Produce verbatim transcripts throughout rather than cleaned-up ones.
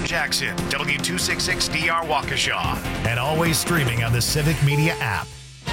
Jackson, W two sixty-six D R Waukesha, and always streaming on the Civic Media app.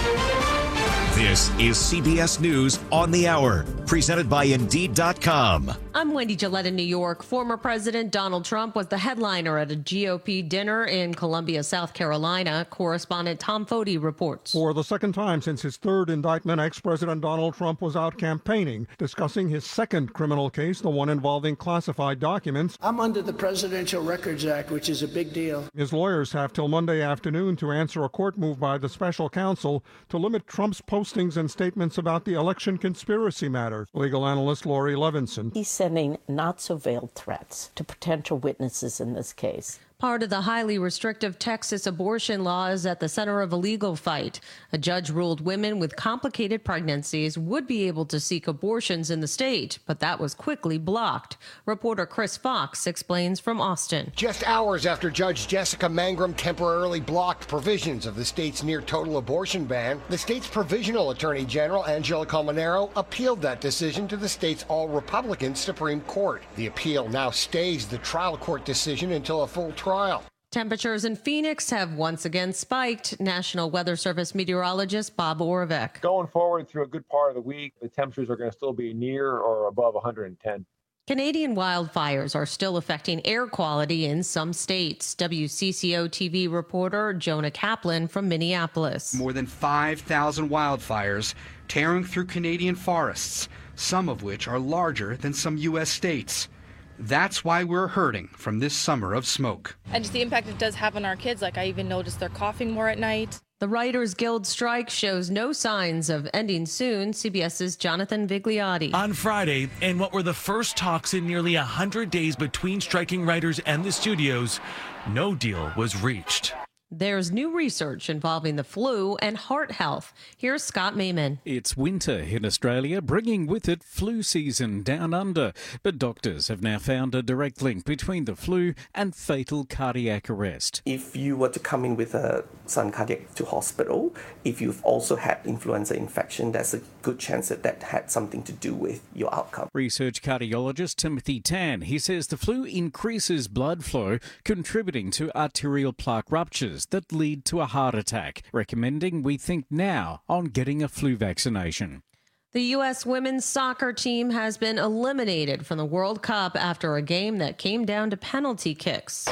This is C B S News on the Hour, presented by Indeed dot com. I'm Wendy Gillette in New York. Former President Donald Trump was the headliner at a G O P dinner in Columbia, South Carolina. Correspondent Tom Foti reports. For the second time since his third indictment, ex-President Donald Trump was out campaigning, discussing his second criminal case, the one involving classified documents. I'm under the Presidential Records Act, which is a big deal. His lawyers have till Monday afternoon to answer a court move by the special counsel to limit Trump's postings and statements about the election conspiracy matter. Legal analyst Lori Levinson. He's sending not-so-veiled threats to potential witnesses in this case. Part of the highly restrictive Texas abortion law is at the center of a legal fight. A judge ruled women with complicated pregnancies would be able to seek abortions in the state, but that was quickly blocked. Reporter Chris Fox explains from Austin. Just hours after Judge Jessica Mangrum temporarily blocked provisions of the state's near-total abortion ban, the state's provisional attorney general, Angela Colmenero, appealed that decision to the state's all-Republican Supreme Court. The appeal now stays the trial court decision until a full trial. Temperatures in Phoenix have once again spiked. National Weather Service meteorologist Bob Orvik. Going forward through a good part of the week, the temperatures are going to still be near or above one hundred ten. Canadian wildfires are still affecting air quality in some states. W C C O T V reporter Jonah Kaplan from Minneapolis. More than five thousand wildfires tearing through Canadian forests, some of which are larger than some U S states. That's why we're hurting from this summer of smoke. And just the impact it does have on our kids. Like, I even noticed they're coughing more at night. The Writers Guild strike shows no signs of ending soon. CBS's Jonathan Vigliotti. On Friday, in what were the first talks in nearly one hundred days between striking writers and the studios, no deal was reached. There's new research involving the flu and heart health. Here's Scott Mayman. It's winter in Australia, bringing with it flu season down under. But doctors have now found a direct link between the flu and fatal cardiac arrest. If you were to come in with a sudden cardiac to hospital, if you've also had influenza infection, there's a good chance that that had something to do with your outcome. Research cardiologist Timothy Tan, he says the flu increases blood flow, contributing to arterial plaque ruptures that lead to a heart attack, recommending we think now on getting a flu vaccination. The U S women's soccer team has been eliminated from the World Cup after a game that came down to penalty kicks.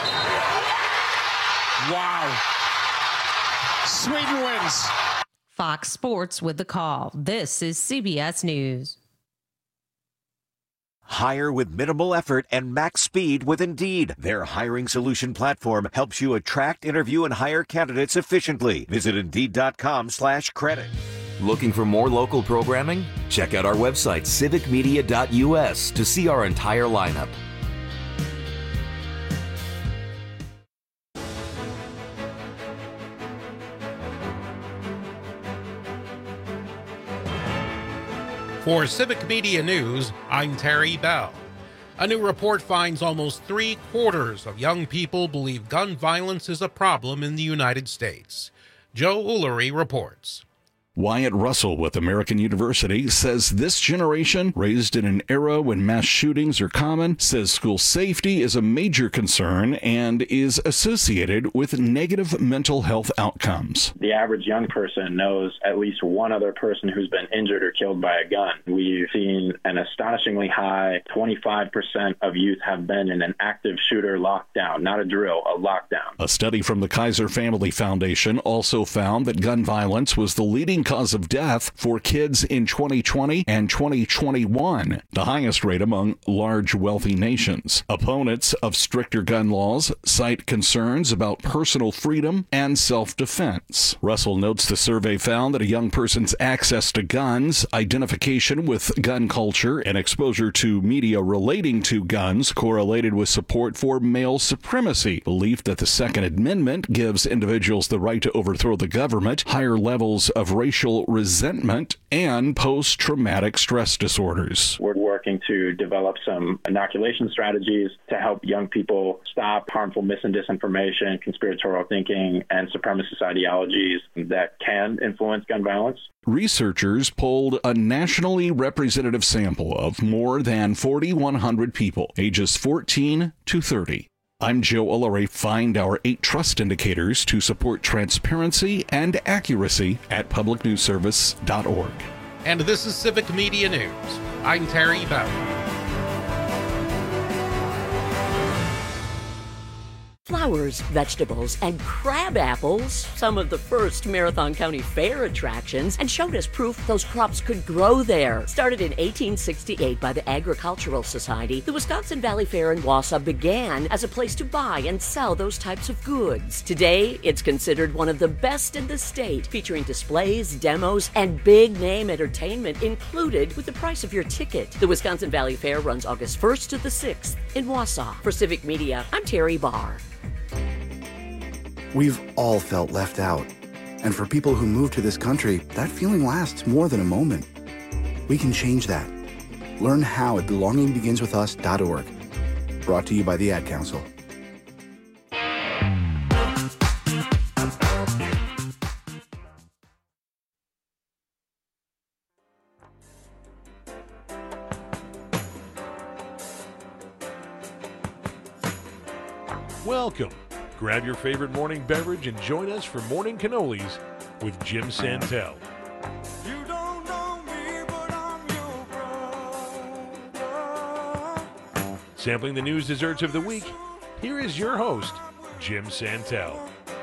Wow. Sweden wins. Fox Sports with the call. This is C B S News. Hire with minimal effort and max speed with Indeed. Their hiring solution platform helps you attract, interview, and hire candidates efficiently. Visit Indeed dot com slash credit. Looking for more local programming? Check out our website, civic media dot U S, to see our entire lineup. For Civic Media News, I'm Terry Bell. A new report finds almost three quarters of young people believe gun violence is a problem in the United States. Joe Ullery reports. Wyatt Russell with American University says this generation, raised in an era when mass shootings are common, says school safety is a major concern and is associated with negative mental health outcomes. The average young person knows at least one other person who's been injured or killed by a gun. We've seen an astonishingly high twenty-five percent of youth have been in an active shooter lockdown, not a drill, a lockdown. A study from the Kaiser Family Foundation also found that gun violence was the leading cause of death for kids in twenty twenty and twenty twenty-one, the highest rate among large, wealthy nations. Opponents of stricter gun laws cite concerns about personal freedom and self-defense. Russell notes the survey found that a young person's access to guns, identification with gun culture, and exposure to media relating to guns correlated with support for male supremacy, belief that the Second Amendment gives individuals the right to overthrow the government, higher levels of racial resentment, and post-traumatic stress disorders. We're working to develop some inoculation strategies to help young people stop harmful mis- and disinformation, conspiratorial thinking, and supremacist ideologies that can influence gun violence. Researchers polled a nationally representative sample of more than four thousand one hundred people, ages fourteen to thirty. I'm Joe Ullery. Find our eight trust indicators to support transparency and accuracy at public news service dot org. And this is Civic Media News. I'm Terry Bell. Flowers, vegetables, and crab apples, some of the first Marathon County Fair attractions, and showed us proof those crops could grow there. Started in eighteen sixty-eight by the Agricultural Society, the Wisconsin Valley Fair in Wausau began as a place to buy and sell those types of goods. Today, it's considered one of the best in the state, featuring displays, demos, and big-name entertainment included with the price of your ticket. The Wisconsin Valley Fair runs August first to the sixth in Wausau. For Civic Media, I'm Terry Barr. We've all felt left out. And for people who move to this country, that feeling lasts more than a moment. We can change that. Learn how at belonging begins with us dot org. Brought to you by the Ad Council. Welcome. Grab your favorite morning beverage and join us for Morning Cannolis with Jim Santel. You don't know me, but I'm your brother. Sampling the news desserts of the week, here is your host, Jim Santel.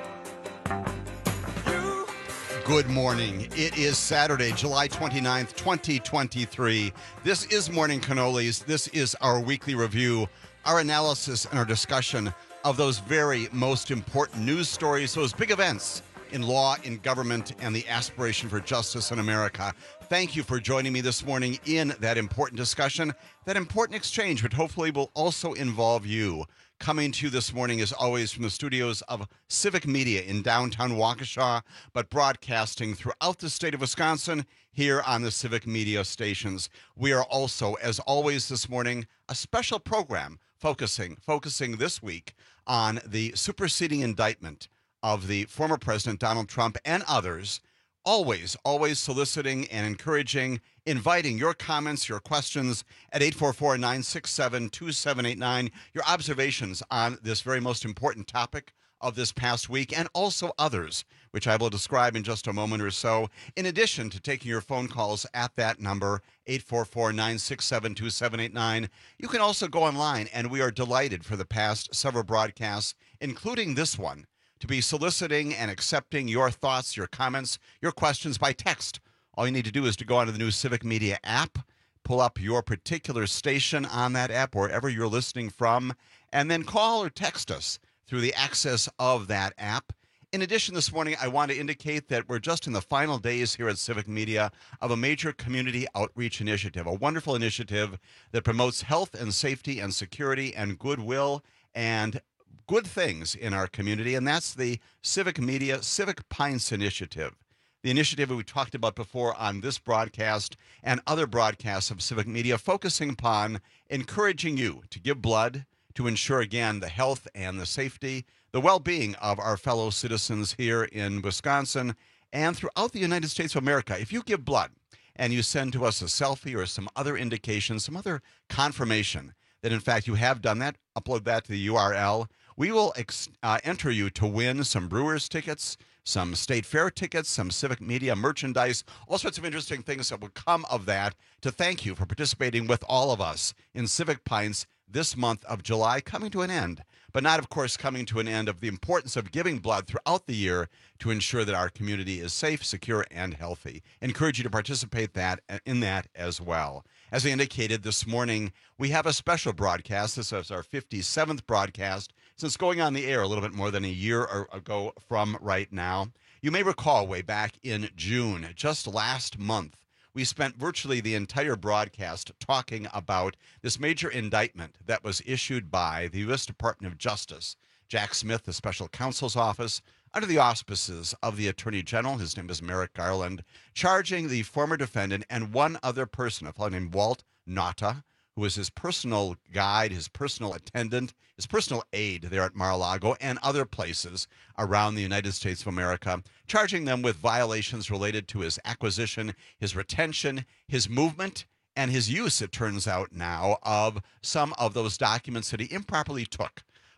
Good morning. It is Saturday, July twenty-ninth, twenty twenty-three. This is Morning Cannolis. This is our weekly review, our analysis, and our discussion of those very most important news stories, those big events in law, in government, and the aspiration for justice in America. Thank you for joining me this morning in that important discussion, that important exchange, which hopefully will also involve you. Coming to you this morning, as always, from the studios of Civic Media in downtown Waukesha, but broadcasting throughout the state of Wisconsin here on the Civic Media stations. We are also, as always this morning, a special program focusing focusing this week on the superseding indictment of the former President Donald Trump and others, always, always soliciting and encouraging, inviting your comments, your questions at eight four four, nine six seven, two seven eight nine, your observations on this very most important topic of this past week, and also others, which I will describe in just a moment or so, in addition to taking your phone calls at that number, eight four four, nine six seven, two seven eight nine. You can also go online, and we are delighted for the past several broadcasts, including this one, to be soliciting and accepting your thoughts, your comments, your questions by text. All you need to do is to go onto the new Civic Media app, pull up your particular station on that app, wherever you're listening from, and then call or text us through the access of that app. In addition, this morning, I want to indicate that we're just in the final days here at Civic Media of a major community outreach initiative, a wonderful initiative that promotes health and safety and security and goodwill and good things in our community, and that's the Civic Media Civic Pints Initiative. The initiative we talked about before on this broadcast and other broadcasts of Civic Media, focusing upon encouraging you to give blood to ensure, again, the health and the safety, the well-being of our fellow citizens here in Wisconsin and throughout the United States of America. If you give blood and you send to us a selfie or some other indication, some other confirmation that, in fact, you have done that, upload that to the U R L, we will ex- uh, enter you to win some Brewers tickets, some State Fair tickets, some Civic Media merchandise, all sorts of interesting things that will come of that, to thank you for participating with all of us in Civic Pints this month of July, coming to an end, but not, of course, coming to an end of the importance of giving blood throughout the year to ensure that our community is safe, secure, and healthy. Encourage you to participate that in that as well. As I indicated this morning, we have a special broadcast. This is our fifty-seventh broadcast since going on the air a little bit more than a year ago from right now. You may recall way back in June, just last month, we spent virtually the entire broadcast talking about this major indictment that was issued by the U S Department of Justice, Jack Smith, the special counsel's office, under the auspices of the Attorney General. His name is Merrick Garland, charging the former defendant and one other person, a fellow named Walt Nauta, who was his personal guide, his personal attendant, his personal aide there at Mar-a-Lago and other places around the United States of America, charging them with violations related to his acquisition, his retention, his movement, and his use, it turns out now, of some of those documents that he improperly took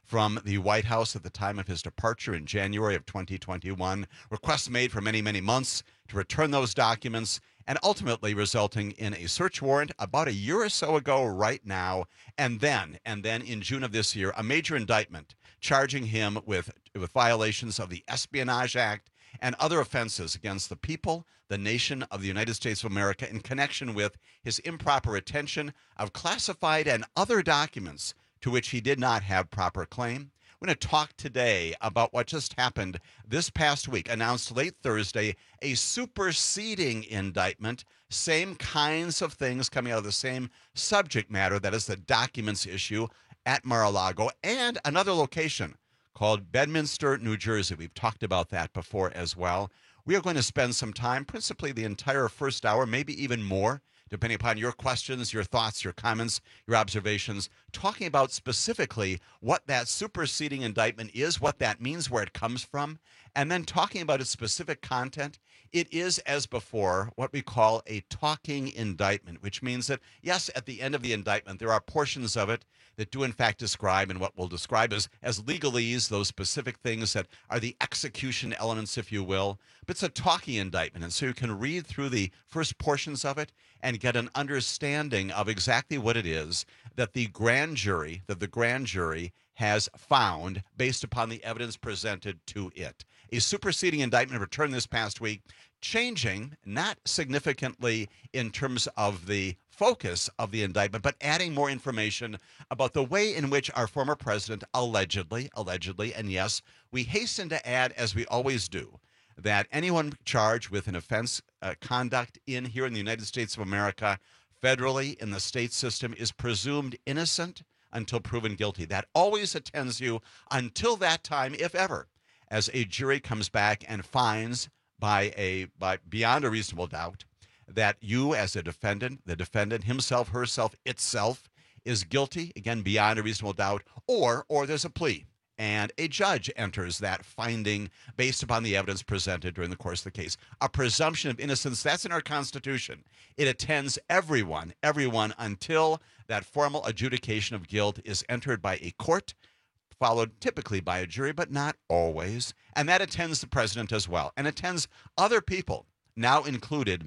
from the White House at the time of his departure in January of twenty twenty-one. Requests made for many, many months to return those documents, and ultimately resulting in a search warrant about a year or so ago right now. And then, and then in June of this year, a major indictment charging him with, with violations of the Espionage Act and other offenses against the people, the nation of the United States of America, in connection with his improper retention of classified and other documents to which he did not have proper claim. We're going to talk today about what just happened this past week, announced late Thursday, a superseding indictment, same kinds of things coming out of the same subject matter, that is the documents issue at Mar-a-Lago, and another location called Bedminster, New Jersey. We've talked about that before as well. We are going to spend some time, principally the entire first hour, maybe even more, depending upon your questions, your thoughts, your comments, your observations, talking about specifically what that superseding indictment is, what that means, where it comes from, and then talking about its specific content. It is, as before, what we call a talking indictment, which means that, yes, at the end of the indictment, there are portions of it that do, in fact, describe, and what we'll describe as, as legalese, those specific things that are the execution elements, if you will. But it's a talking indictment, and so you can read through the first portions of it and get an understanding of exactly what it is that the grand jury, that the grand jury has found based upon the evidence presented to it. A superseding indictment returned this past week, changing, not significantly in terms of the focus of the indictment, but adding more information about the way in which our former president allegedly, allegedly, and yes, we hasten to add, as we always do, that anyone charged with an offense uh, conduct in here in the United States of America, federally in the state system, is presumed innocent until proven guilty. That always attends you until that time, if ever, as a jury comes back and finds by a by beyond a reasonable doubt that you as a defendant, the defendant himself, herself, itself, is guilty, again, beyond a reasonable doubt, or or there's a plea. And a judge enters that finding based upon the evidence presented during the course of the case. A presumption of innocence, that's in our Constitution. It attends everyone, everyone, until that formal adjudication of guilt is entered by a court, followed typically by a jury, but not always. And that attends the president as well, and attends other people, now included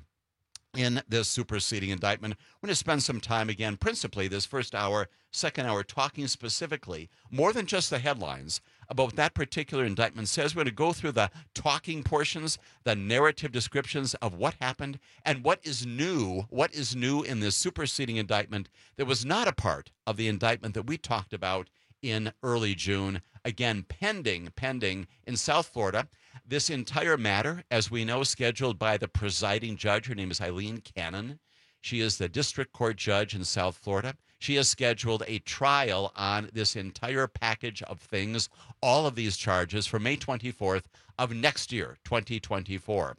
in this superseding indictment. We're going to spend some time, again, principally this first hour, second hour, talking specifically, more than just the headlines, about what that particular indictment says. We're going to go through the talking portions, the narrative descriptions of what happened, and what is new, what is new in this superseding indictment that was not a part of the indictment that we talked about in early June, again, pending, pending in South Florida. This entire matter, as we know, scheduled by the presiding judge. Her name is Eileen Cannon. She is the district court judge in South Florida. She has scheduled a trial on this entire package of things, all of these charges, for May twenty-fourth of next year, twenty twenty-four.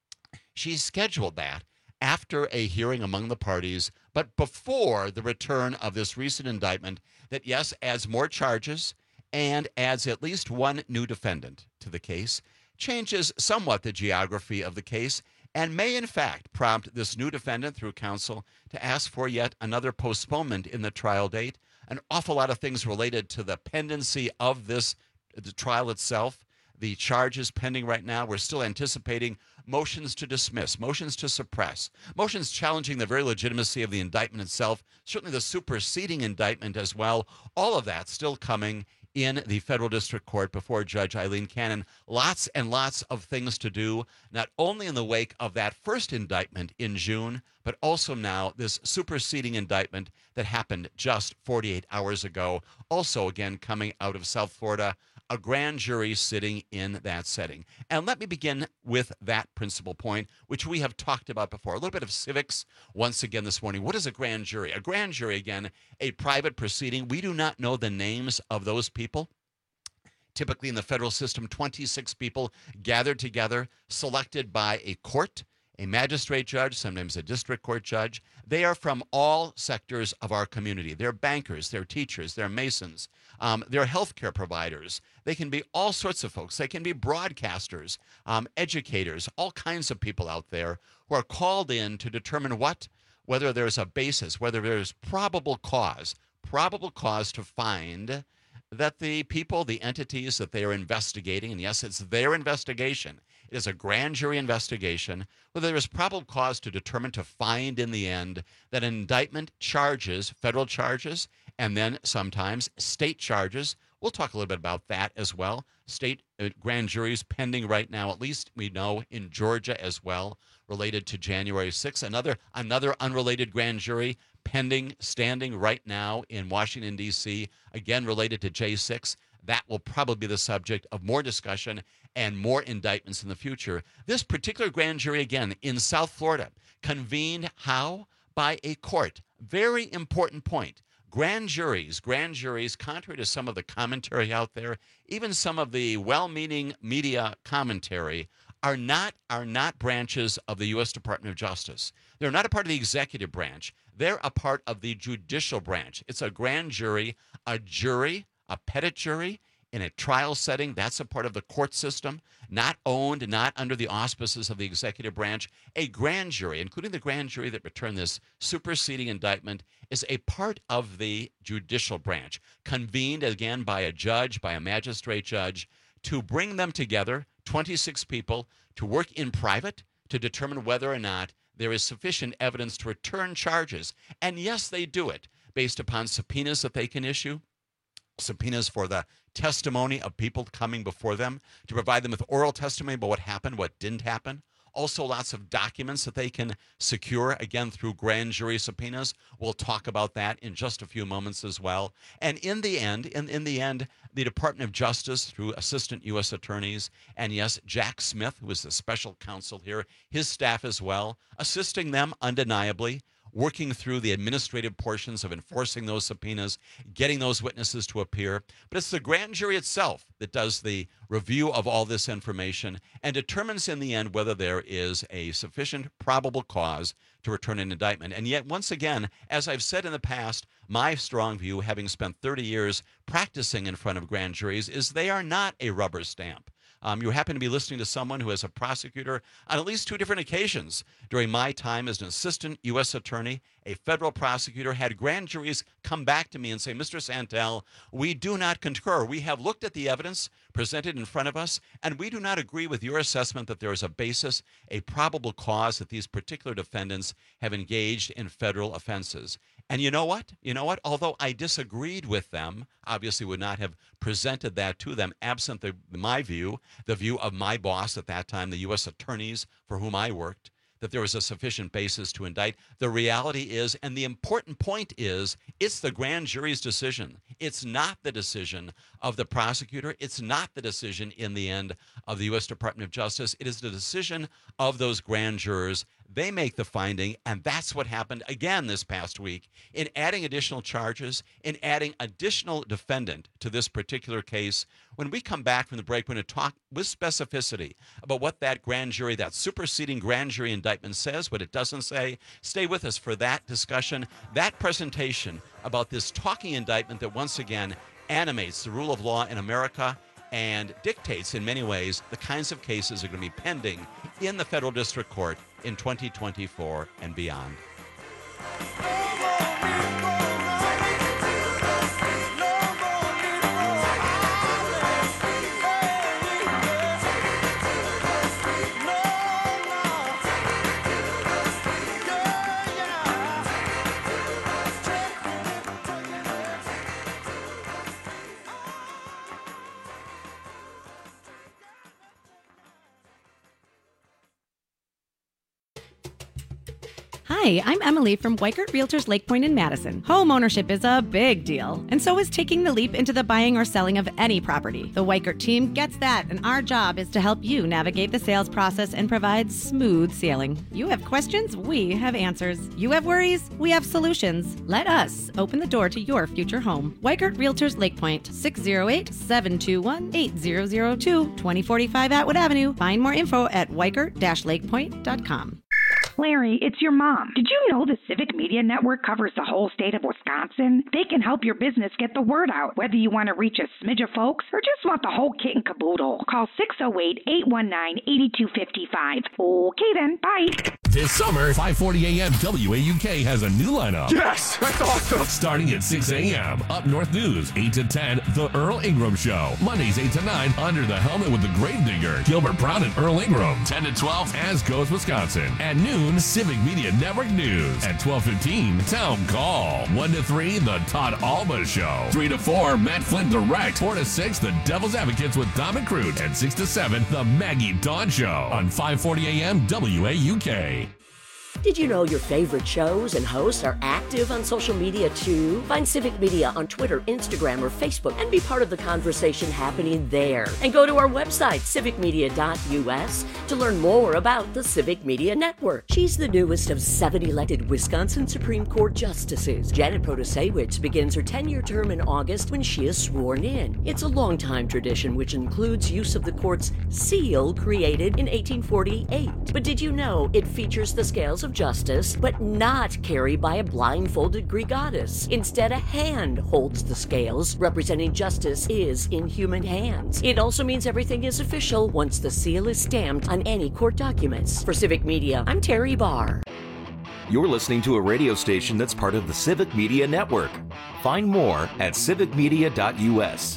She scheduled that after a hearing among the parties, but before the return of this recent indictment that, yes, adds more charges and adds at least one new defendant to the case, changes somewhat the geography of the case, and may in fact prompt this new defendant through counsel to ask for yet another postponement in the trial date. An awful lot of things related to the pendency of this, the trial itself. The charges pending right now, we're still anticipating motions to dismiss, motions to suppress, motions challenging the very legitimacy of the indictment itself, certainly the superseding indictment as well. All of that still coming in the federal district court before Judge Eileen Cannon. Lots and lots of things to do, not only in the wake of that first indictment in June, but also now this superseding indictment that happened just forty-eight hours ago. Also, again, coming out of South Florida, a grand jury sitting in that setting. And let me begin with that principal point, which we have talked about before. A little bit of civics once again this morning. What is a grand jury? A grand jury, again, a private proceeding. We do not know the names of those people. Typically in the federal system, twenty-six people gathered together, selected by a court, a magistrate judge, sometimes a district court judge. They are from all sectors of our community. They're bankers, they're teachers, they're masons, um, they're healthcare providers. They can be all sorts of folks. They can be broadcasters, um, educators, all kinds of people out there who are called in to determine what, whether there's a basis, whether there's probable cause, probable cause to find that the people, the entities that they are investigating, and yes, it's their investigation, it is a grand jury investigation, whether there is probable cause to determine to find in the end that an indictment charges, federal charges, and then sometimes state charges. We'll talk a little bit about that as well. State uh, grand juries pending right now, at least we know in Georgia as well, related to January sixth. Another, another unrelated grand jury pending, standing right now in Washington, D C, again related to J six. That will probably be the subject of more discussion and more indictments in the future. This particular grand jury, again, in South Florida, convened how? By a court. Very important point. Grand juries, grand juries, contrary to some of the commentary out there, even some of the well-meaning media commentary, are not are not branches of the U S Department of Justice. They're not a part of the executive branch. They're a part of the judicial branch. It's a grand jury, a jury, a petit jury in a trial setting. That's a part of the court system, not owned, not under the auspices of the executive branch. A grand jury, including the grand jury that returned this superseding indictment, is a part of the judicial branch, convened again by a judge, by a magistrate judge, to bring them together, twenty-six people, to work in private to determine whether or not there is sufficient evidence to return charges. And yes, they do it based upon subpoenas that they can issue, subpoenas for the testimony of people coming before them, to provide them with oral testimony about what happened, what didn't happen. Also, lots of documents that they can secure, again, through grand jury subpoenas. We'll talk about that in just a few moments as well. And in the end, in, in the end, the Department of Justice, through assistant U S attorneys, and yes, Jack Smith, who is the special counsel here, his staff as well, assisting them undeniably, working through the administrative portions of enforcing those subpoenas, getting those witnesses to appear. But it's the grand jury itself that does the review of all this information and determines in the end whether there is a sufficient probable cause to return an indictment. And yet, once again, as I've said in the past, my strong view, having spent thirty years practicing in front of grand juries, is they are not a rubber stamp. Um, you happen to be listening to someone who is a prosecutor on at least two different occasions during my time as an assistant U S attorney. A federal prosecutor had grand juries come back to me and say, Mister Santel, we do not concur. We have looked at the evidence presented in front of us, and we do not agree with your assessment that there is a basis, a probable cause that these particular defendants have engaged in federal offenses. And you know what? You know what? Although I disagreed with them, obviously would not have presented that to them, absent the, my view, the view of my boss at that time, the U S attorneys for whom I worked, that there was a sufficient basis to indict. The reality is, and the important point is, it's the grand jury's decision. It's not the decision of the prosecutor. It's not the decision in the end of the U S Department of Justice. It is the decision of those grand jurors. They make the finding, and that's what happened again this past week in adding additional charges, in adding additional defendant to this particular case. When we come back from the break, we're going to talk with specificity about what that grand jury, that superseding grand jury indictment says, what it doesn't say. Stay with us for that discussion, that presentation about this talking indictment that once again animates the rule of law in America and dictates in many ways the kinds of cases that are going to be pending in the federal district court in twenty twenty-four and beyond. Hi, I'm Emily from Weikert Realtors Lake Point in Madison. Home ownership is a big deal, and so is taking the leap into the buying or selling of any property. The Weikert team gets that, and our job is to help you navigate the sales process and provide smooth sailing. You have questions, we have answers. You have worries, we have solutions. Let us open the door to your future home. Weikert Realtors Lake Point, six oh eight, seven two one, eight zero zero two, twenty forty-five Atwood Avenue. Find more info at weikert dash lakepoint dot com. Larry, it's your mom. Did you know the Civic Media Network covers the whole state of Wisconsin? They can help your business get the word out, whether you want to reach a smidge of folks or just want the whole kit and caboodle. Call six oh eight, eight one nine, eight two five five. Okay then, bye. This summer, five forty a.m. W A U K has a new lineup. Yes! That's awesome! Starting at six a.m. Up North News, eight to ten, The Earl Ingram Show. Mondays, eight to nine, Under the Helmet with the Gravedigger. Gilbert Brown and Earl Ingram. ten to twelve, As Goes Wisconsin. At noon, Civic Media Network News. At twelve fifteen, Town Call. one to three, The Todd Alba Show. three to four, Matt Flynn Direct. four to six, The Devil's Advocates with Dom and Crute. And six to seven, The Maggie Dawn Show. On five forty a.m. W A U K. Did you know your favorite shows and hosts are active on social media too? Find Civic Media on Twitter, Instagram, or Facebook and be part of the conversation happening there. And go to our website, civic media dot u s, to learn more about the Civic Media Network. She's the newest of seven elected Wisconsin Supreme Court justices. Janet Protasewicz begins her ten-year term in August when she is sworn in. It's a long-time tradition which includes use of the court's seal created in eighteen forty-eight. But did you know it features the scales of justice, but not carried by a blindfolded Greek goddess? Instead, a hand holds the scales, representing justice is in human hands. It also means everything is official once the seal is stamped on any court documents. For Civic Media, I'm Terry Barr. You're listening to a radio station that's part of the Civic Media Network. Find more at civic media dot u s.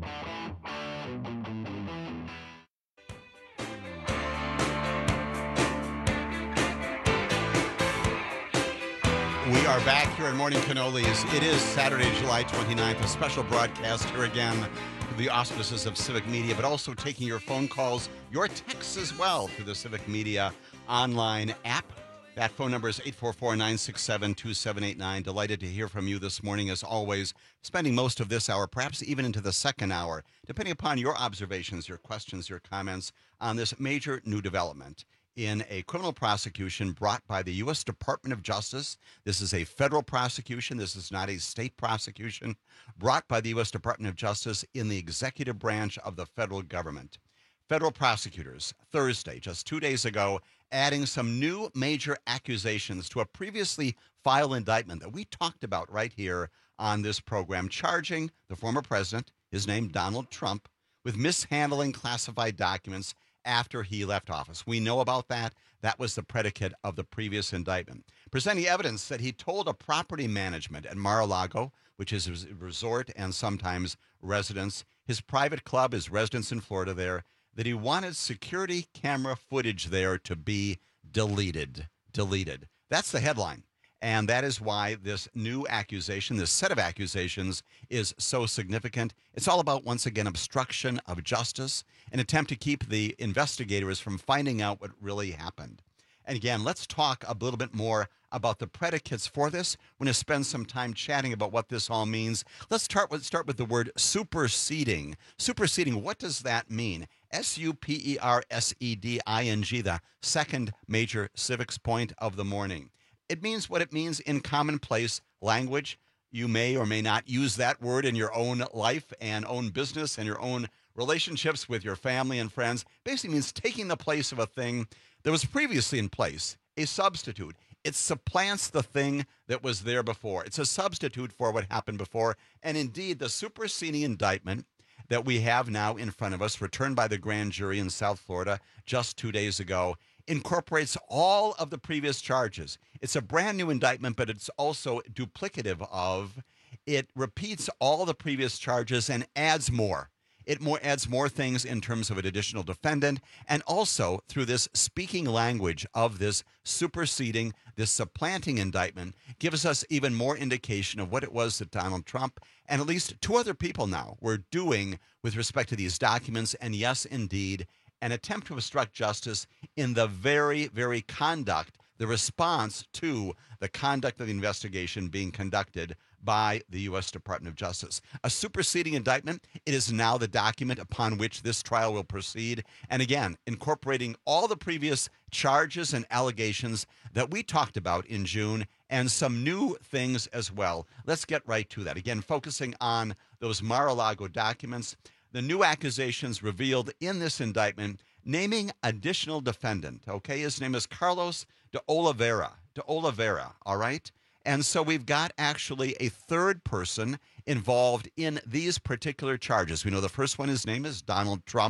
We are back here at Morning Cannolis. It is Saturday, July twenty-ninth, a special broadcast here again through the auspices of Civic Media, but also taking your phone calls, your texts as well through the Civic Media online app. That phone number is eight four four, nine six seven, two seven eight nine. Delighted to hear from you this morning, as always, spending most of this hour, perhaps even into the second hour, depending upon your observations, your questions, your comments on this major new development in a criminal prosecution brought by the U S Department of Justice. This is a federal prosecution. This is not a state prosecution, brought by the U S Department of Justice in the executive branch of the federal government. Federal prosecutors, Thursday, just two days ago, adding some new major accusations to a previously filed indictment that we talked about right here on this program, charging the former president, his name Donald Trump, with mishandling classified documents after he left office. We know about that. That was the predicate of the previous indictment. Presenting evidence that he told a property management at Mar-a-Lago, which is his resort and sometimes residence, his private club, his residence in Florida there, that he wanted security camera footage there to be deleted. Deleted. That's the headline. And that is why this new accusation, this set of accusations, is so significant. It's all about, once again, obstruction of justice, an attempt to keep the investigators from finding out what really happened. And again, let's talk a little bit more about the predicates for this. We're going to spend some time chatting about what this all means. Let's start with, start with the word superseding. Superseding, what does that mean? S U P E R S E D I N G, the second major civics point of the morning. It means what it means in commonplace language. You may or may not use that word in your own life and own business and your own relationships with your family and friends. Basically means taking the place of a thing that was previously in place, a substitute. It supplants the thing that was there before. It's a substitute for what happened before. And indeed, the superseding indictment that we have now in front of us, returned by the grand jury in South Florida just two days ago, incorporates all of the previous charges. It's a brand new indictment, but it's also duplicative of. It repeats all the previous charges and adds more. It more adds more things in terms of an additional defendant, and also through this speaking language of this superseding, this supplanting indictment, gives us even more indication of what it was that Donald Trump and at least two other people now were doing with respect to these documents. And yes, indeed, an attempt to obstruct justice in the very, very conduct, the response to the conduct of the investigation being conducted by the U S Department of Justice. A superseding indictment, it is now the document upon which this trial will proceed. And again, incorporating all the previous charges and allegations that we talked about in June, and some new things as well. Let's get right to that. Again, focusing on those Mar-a-Lago documents. The new accusations revealed in this indictment, naming additional defendant, okay? His name is Carlos de Oliveira, de Oliveira, all right? And so we've got actually a third person involved in these particular charges. We know the first one, his name is Donald Trump.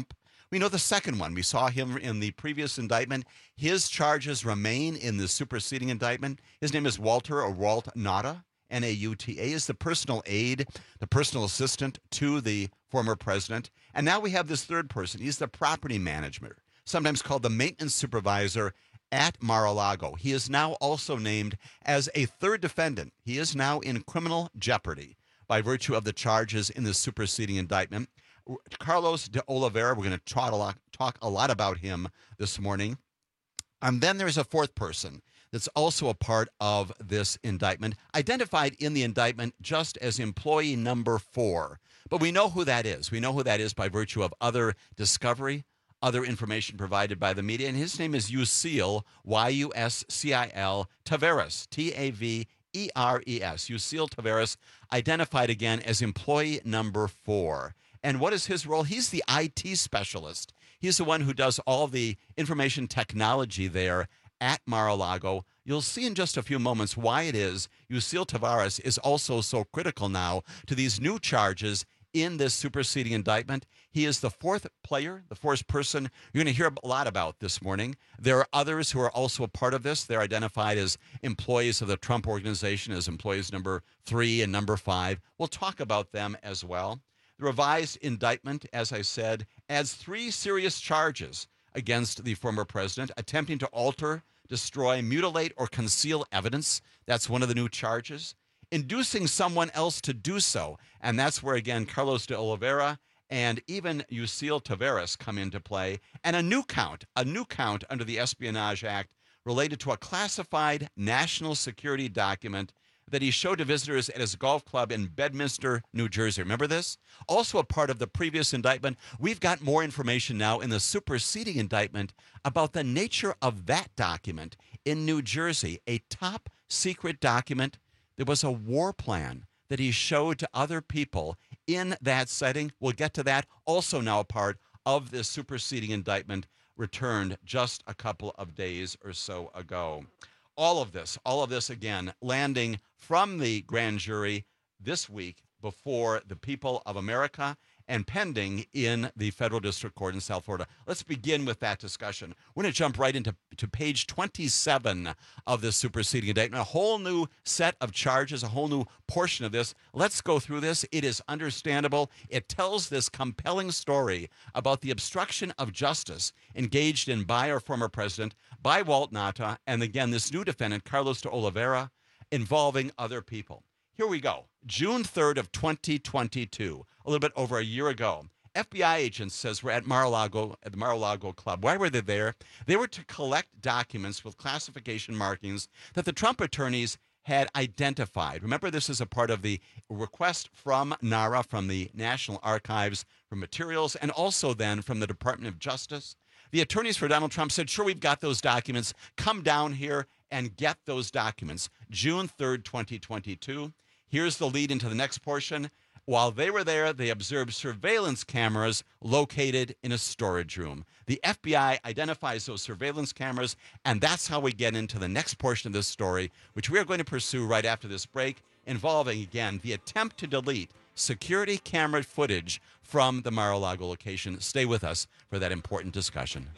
We know the second one. We saw him in the previous indictment. His charges remain in the superseding indictment. His name is Walter or Walt Nauta. N A U T A, is the personal aide, the personal assistant to the former president. And now we have this third person. He's the property manager, sometimes called the maintenance supervisor at Mar-a-Lago. He is now also named as a third defendant. He is now in criminal jeopardy by virtue of the charges in the superseding indictment. Carlos de Oliveira, we're going to talk a lot, talk a lot about him this morning. And then there's a fourth person that's also a part of this indictment, identified in the indictment just as employee number four. But we know who that is. We know who that is by virtue of other discovery, other information provided by the media. And his name is Yuscil, Y U S C I L, Taveras, T A V E R E S. Yuscil Taveras, identified again as employee number four. And what is his role? He's the I T specialist. He's the one who does all the information technology there at Mar-a-Lago. You'll see in just a few moments why it is Yuscil Taveras is also so critical now to these new charges in this superseding indictment. He is the fourth player, the fourth person you're going to hear a lot about this morning. There are others who are also a part of this. They're identified as employees of the Trump Organization, as employees number three and number five. We'll talk about them as well. The revised indictment, as I said, adds three serious charges against the former president: attempting to alter, destroy, mutilate, or conceal evidence. That's one of the new charges. Inducing someone else to do so. And that's where, again, Carlos de Oliveira and even Yuscil Taveras come into play. And a new count, a new count under the Espionage Act related to a classified national security document that he showed to visitors at his golf club in Bedminster, New Jersey. Remember this? Also a part of the previous indictment. We've got more information now in the superseding indictment about the nature of that document in New Jersey, a top secret document. There was a war plan that he showed to other people in that setting. We'll get to that. Also now a part of this superseding indictment, returned just a couple of days or so ago. All of this, all of this, again, landing from the grand jury this week before the people of America and pending in the federal district court in South Florida. Let's begin with that discussion. We're going to jump right into to page twenty-seven of this superseding indictment, a whole new set of charges, a whole new portion of this. Let's go through this. It is understandable. It tells this compelling story about the obstruction of justice engaged in by our former president, by Walt Nauta, and again, this new defendant, Carlos de Oliveira, involving other people. Here we go. June third of twenty twenty-two, a little bit over a year ago. F B I agents says we're at Mar-a-Lago, at the Mar-a-Lago Club. Why were they there? They were to collect documents with classification markings that the Trump attorneys had identified. Remember, this is a part of the request from NARA, from the National Archives for materials, and also then from the Department of Justice. The attorneys for Donald Trump said, sure, we've got those documents. Come down here and get those documents. June third, twenty twenty-two. Here's the lead into the next portion. While they were there, they observed surveillance cameras located in a storage room. The F B I identifies those surveillance cameras, and that's how we get into the next portion of this story, which we are going to pursue right after this break, involving, again, the attempt to delete security camera footage from the Mar-a-Lago location. Stay with us for that important discussion.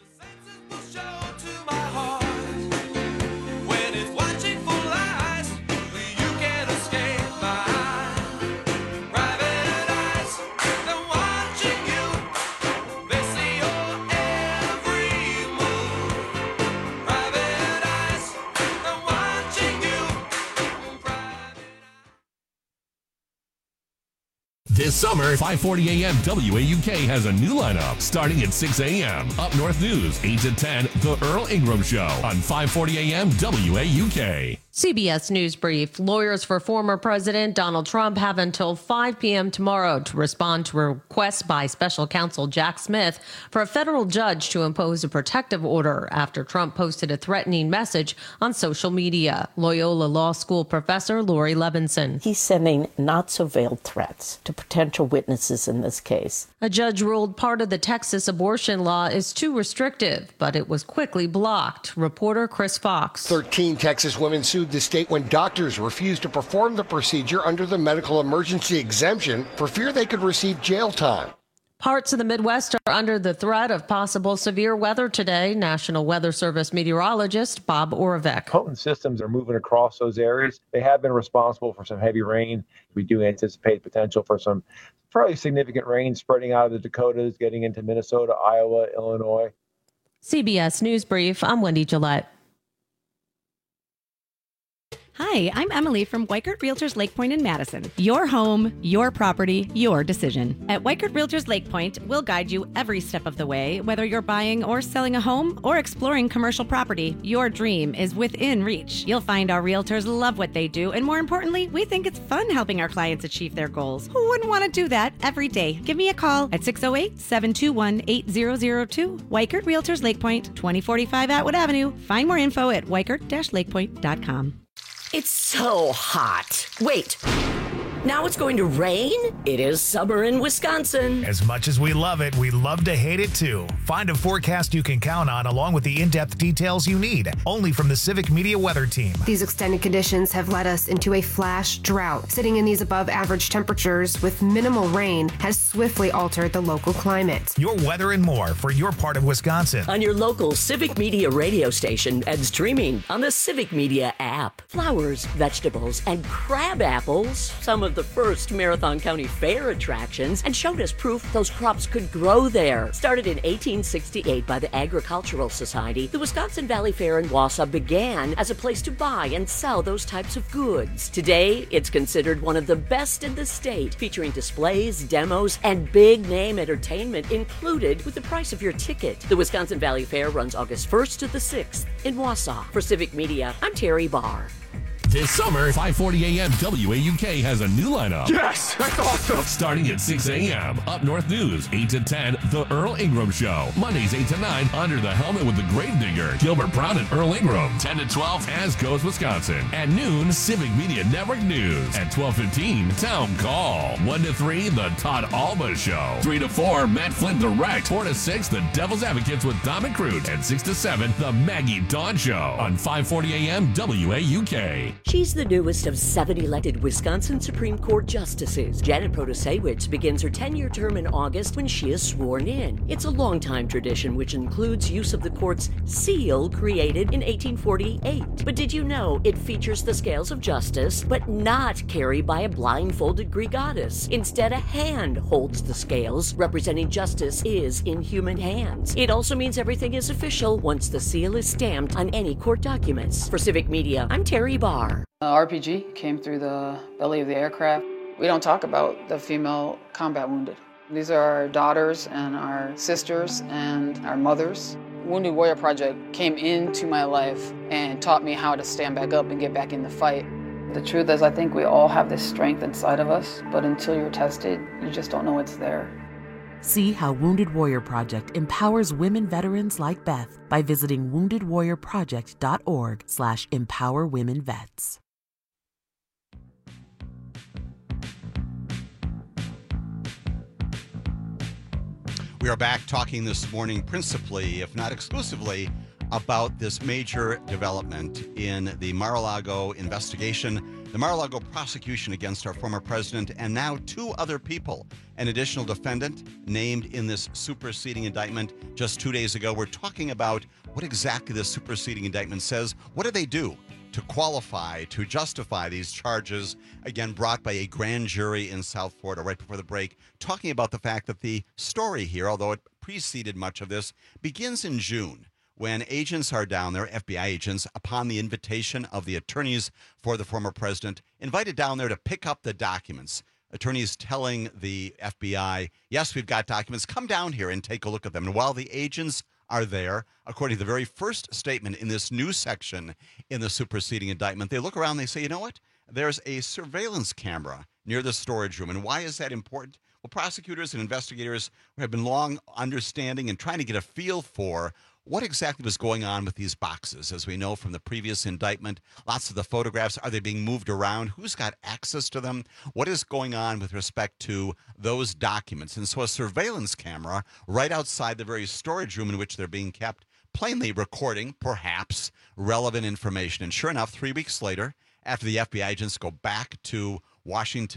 This summer, five forty a.m. W A U K has a new lineup starting at six a.m. Up North News, eight to ten, The Earl Ingram Show on five forty a.m. W A U K. C B S News Brief. Lawyers for former President Donald Trump have until five p.m. tomorrow to respond to a request by special counsel Jack Smith for a federal judge to impose a protective order after Trump posted a threatening message on social media. Loyola Law School professor Lori Levinson. He's sending not so veiled threats to potential witnesses in this case. A judge ruled part of the Texas abortion law is too restrictive, but it was quickly blocked. Reporter Chris Fox. thirteen Texas women sued the state when doctors refused to perform the procedure under the medical emergency exemption for fear they could receive jail time. Parts of the Midwest are under the threat of possible severe weather today. National Weather Service meteorologist Bob Oravec. Potent systems are moving across those areas. They have been responsible for some heavy rain. We do anticipate potential for some fairly significant rain spreading out of the Dakotas, getting into Minnesota, Iowa, Illinois. C B S News Brief, I'm Wendy Gillette. Hi, I'm Emily from Weikert Realtors Lake Point in Madison. Your home, your property, your decision. At Weikert Realtors Lake Point, we'll guide you every step of the way, whether you're buying or selling a home or exploring commercial property. Your dream is within reach. You'll find our realtors love what they do, and more importantly, we think it's fun helping our clients achieve their goals. Who wouldn't want to do that every day? Give me a call at six oh eight, seven two one, eight zero zero two. Weikert Realtors Lake Point, twenty forty-five Atwood Avenue. Find more info at weikert dash lakepoint dot com. It's so hot. Wait. Now it's going to rain? It is summer in Wisconsin. As much as we love it, we love to hate it too. Find a forecast you can count on along with the in-depth details you need, only from the Civic Media Weather Team. These extended conditions have led us into a flash drought. Sitting in these above average temperatures with minimal rain has swiftly altered the local climate. Your weather and more for your part of Wisconsin. On your local Civic Media radio station and streaming on the Civic Media app. Flowers, vegetables, and crab apples. Some of the first Marathon County Fair attractions, and showed us proof those crops could grow there. Started in eighteen sixty-eight by the Agricultural Society, the Wisconsin Valley Fair in Wausau began as a place to buy and sell those types of goods. Today, it's considered one of the best in the state, featuring displays, demos, and big-name entertainment included with the price of your ticket. The Wisconsin Valley Fair runs August first to the sixth in Wausau. For Civic Media, I'm Terry Barr. This summer, five forty a.m. W A U K has a new lineup. Yes, that's awesome. Starting at six a.m. Up North News, eight to ten, The Earl Ingram Show. Mondays, eight to nine, Under the Helmet with the Gravedigger, Gilbert Brown and Earl Ingram. ten to twelve, As Goes Wisconsin. At noon, Civic Media Network News. At twelve fifteen, Town Call. one to three, The Todd Alba Show. three to four, Matt Flynn Direct. four to six, The Devil's Advocates with Dom and Crute. And six to seven, The Maggie Dawn Show. On five forty a.m. W A U K. She's the newest of seven elected Wisconsin Supreme Court justices. Janet Protasiewicz begins her ten-year term in August when she is sworn in. It's a long-time tradition which includes use of the court's seal created in eighteen forty-eight. But did you know it features the scales of justice, but not carried by a blindfolded Greek goddess? Instead, a hand holds the scales, representing justice is in human hands. It also means everything is official once the seal is stamped on any court documents. For Civic Media, I'm Terry Barr. Uh, R P G came through the belly of the aircraft. We don't talk about the female combat wounded. These are our daughters and our sisters and our mothers. Wounded Warrior Project came into my life and taught me how to stand back up and get back in the fight. The truth is, I think we all have this strength inside of us, but until you're tested, you just don't know it's there. See how Wounded Warrior Project empowers women veterans like Beth by visiting wounded warrior project dot org slash empower women vets. We are back talking this morning principally, if not exclusively, about this major development in the Mar-a-Lago investigation, the Mar-a-Lago prosecution against our former president, and now two other people, an additional defendant named in this superseding indictment just two days ago. We're talking about what exactly this superseding indictment says. What do they do to qualify, to justify these charges, again, brought by a grand jury in South Florida? Right before the break, talking about the fact that the story here, although it preceded much of this, begins in June, when agents are down there, F B I agents, upon the invitation of the attorneys for the former president, invited down there to pick up the documents. Attorneys telling the F B I, yes, we've got documents, come down here and take a look at them. And while the agents are there, according to the very first statement in this new section in the superseding indictment, they look around, they say, you know what? There's a surveillance camera near the storage room. And why is that important? Well, prosecutors and investigators have been long understanding and trying to get a feel for what exactly was going on with these boxes. As we know from the previous indictment, lots of the photographs, are they being moved around? Who's got access to them? What is going on with respect to those documents? And so a surveillance camera right outside the very storage room in which they're being kept, plainly recording, perhaps, relevant information. And sure enough, three weeks later, after the F B I agents go back to Washington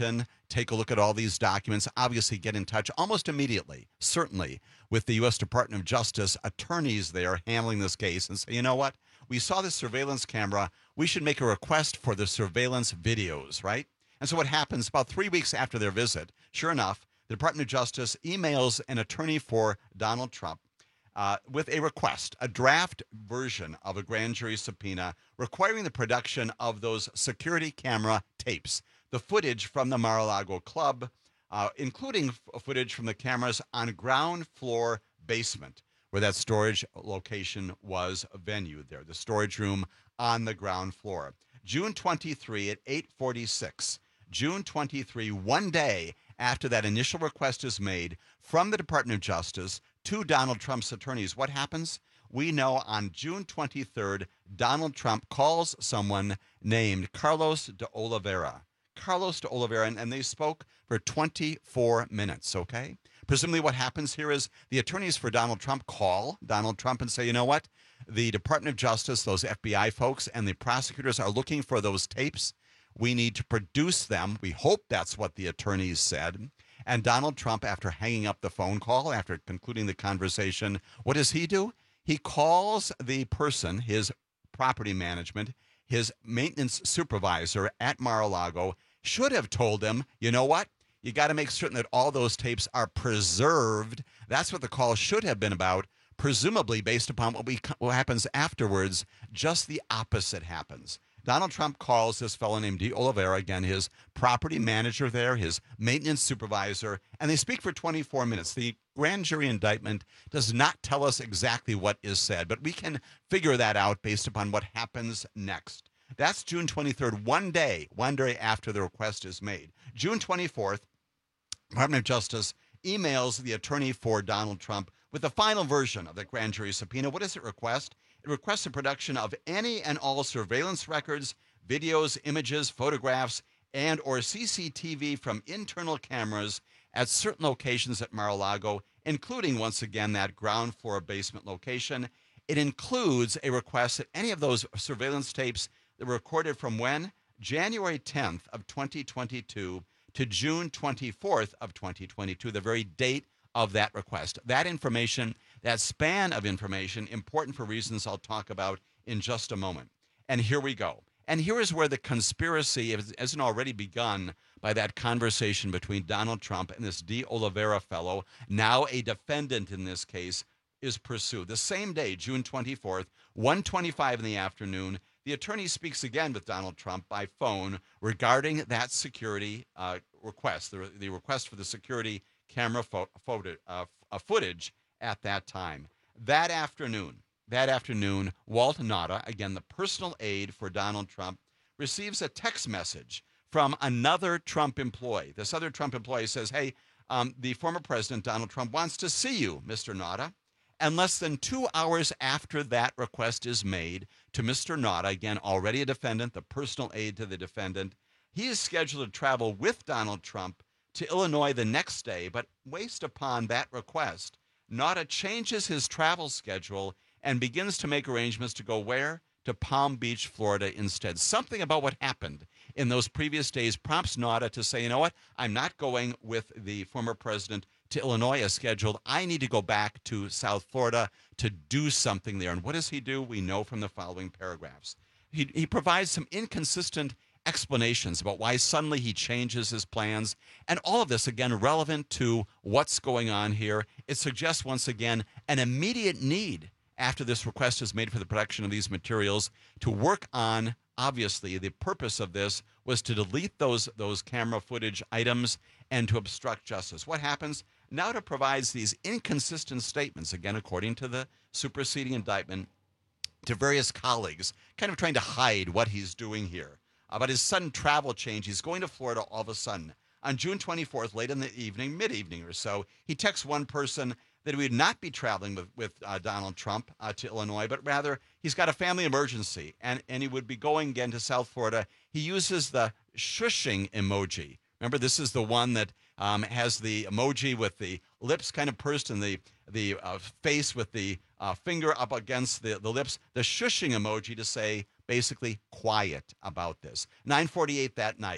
take a look at all these documents. Obviously, get in touch almost immediately, certainly, with the U S Department of Justice attorneys there handling this case and say, you know what? We saw this surveillance camera. We should make a request for the surveillance videos, right? And so what happens about three weeks after their visit, sure enough, the Department of Justice emails an attorney for Donald Trump uh, with a request, a draft version of a grand jury subpoena requiring the production of those security camera tapes, the footage from the Mar-a-Lago club, uh, including f- footage from the cameras on ground floor basement, where that storage location was venued there, the storage room on the ground floor. June twenty-third at eight forty-six, June twenty-third, one day after that initial request is made from the Department of Justice to Donald Trump's attorneys. What happens? We know on June twenty-third, Donald Trump calls someone named Carlos de Oliveira. Carlos de Oliveira, and, and they spoke for twenty-four minutes, okay? Presumably what happens here is the attorneys for Donald Trump call Donald Trump and say, you know what? The Department of Justice, those F B I folks, and the prosecutors are looking for those tapes. We need to produce them. We hope that's what the attorneys said. And Donald Trump, after hanging up the phone call, after concluding the conversation, what does he do? He calls the person, his property management, his maintenance supervisor at Mar-a-Lago, should have told him, you know what? You got to make certain that all those tapes are preserved. That's what the call should have been about. Presumably, based upon what we what happens afterwards, just the opposite happens. Donald Trump calls this fellow named De Oliveira, again, his property manager there, his maintenance supervisor, and they speak for twenty-four minutes. The grand jury indictment does not tell us exactly what is said, but we can figure that out based upon what happens next. That's June twenty-third, one day, one day after the request is made. June twenty-fourth, Department of Justice emails the attorney for Donald Trump with the final version of the grand jury subpoena. What does it request? It requests the production of any and all surveillance records, videos, images, photographs, and or C C T V from internal cameras at certain locations at Mar-a-Lago, including, once again, that ground floor basement location. It includes a request that any of those surveillance tapes that were recorded from when? January tenth of twenty twenty-two to June twenty-fourth of twenty twenty-two, the very date of that request. That information, that span of information, important for reasons I'll talk about in just a moment. And here we go. And here is where the conspiracy, if it hasn't already begun by that conversation between Donald Trump and this De Oliveira fellow, now a defendant in this case, is pursued. The same day, June twenty-fourth, one twenty-five in the afternoon, the attorney speaks again with Donald Trump by phone regarding that security uh, request, the, the request for the security camera fo- photo, uh, uh, footage at that time. That afternoon, that afternoon, Walt Nauta, again, the personal aide for Donald Trump, receives a text message from another Trump employee. This other Trump employee says, hey, um, the former president, Donald Trump, wants to see you, Mister Nauta. And less than two hours after that request is made to Mister Nauta, again, already a defendant, the personal aide to the defendant, he is scheduled to travel with Donald Trump to Illinois the next day, but based upon that request, Nauta changes his travel schedule and begins to make arrangements to go where? To Palm Beach, Florida instead. Something about what happened in those previous days prompts Nauta to say, you know what, I'm not going with the former president to Illinois as scheduled. I need to go back to South Florida to do something there. And what does he do? We know from the following paragraphs. He, he provides some inconsistent explanations about why suddenly he changes his plans. And all of this, again, relevant to what's going on here. It suggests, once again, an immediate need after this request is made for the production of these materials to work on, obviously, the purpose of this was to delete those, those camera footage items and to obstruct justice. What happens? Nauta provides these inconsistent statements, again, according to the superseding indictment, to various colleagues, kind of trying to hide what he's doing here. About his sudden travel change, he's going to Florida all of a sudden. On June twenty-fourth, late in the evening, mid-evening or so, he texts one person that he would not be traveling with, with uh, Donald Trump uh, to Illinois, but rather he's got a family emergency, and, and he would be going again to South Florida. He uses the shushing emoji. Remember, this is the one that um, has the emoji with the lips kind of pursed and the, the uh, face with the uh, finger up against the, the lips, the shushing emoji to say, basically, quiet about this. nine forty-eight that night.